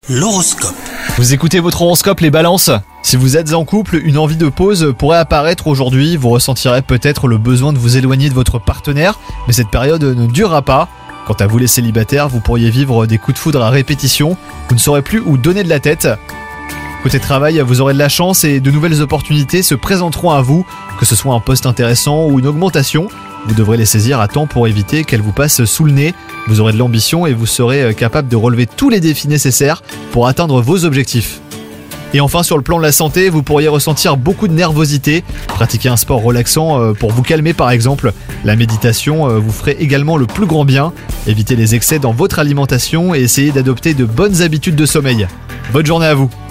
L'horoscope. Vous écoutez votre horoscope les balances ? Si vous êtes en couple, une envie de pause pourrait apparaître aujourd'hui, vous ressentirez peut-être le besoin de vous éloigner de votre partenaire, mais cette période ne durera pas. Quant à vous les célibataires, vous pourriez vivre des coups de foudre à répétition, vous ne saurez plus où donner de la tête. Côté travail, vous aurez de la chance et de nouvelles opportunités se présenteront à vous, que ce soit un poste intéressant ou une augmentation. Vous devrez les saisir à temps pour éviter qu'elles vous passent sous le nez. Vous aurez de l'ambition et vous serez capable de relever tous les défis nécessaires pour atteindre vos objectifs. Et enfin, sur le plan de la santé, vous pourriez ressentir beaucoup de nervosité. Pratiquez un sport relaxant pour vous calmer par exemple. La méditation vous ferait également le plus grand bien. Évitez les excès dans votre alimentation et essayez d'adopter de bonnes habitudes de sommeil. Bonne journée à vous!